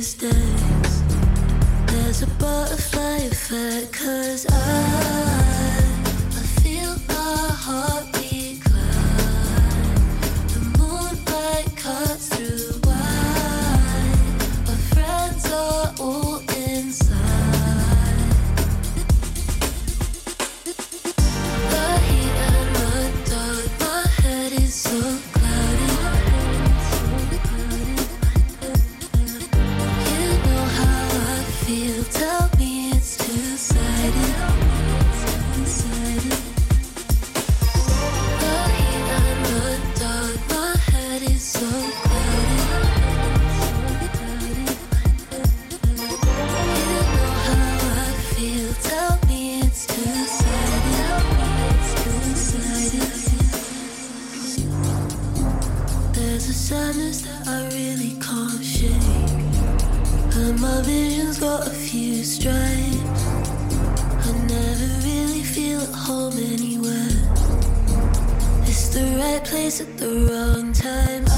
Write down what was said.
these days. There's a butterfly effect, 'cause I feel my heartbeat climb. The moonlight cuts through white. My friends are all inside. The heat and the dark, my head is so cloudy. You know how I feel, tell me it's two-sided. The heat and the dark, my head is so cloudy. You know how I feel, tell me it's two-sided. There's a sadness that I really can't shake, and my vision's got a few stripes. I never really feel at home anywhere. It's the right place at the wrong time.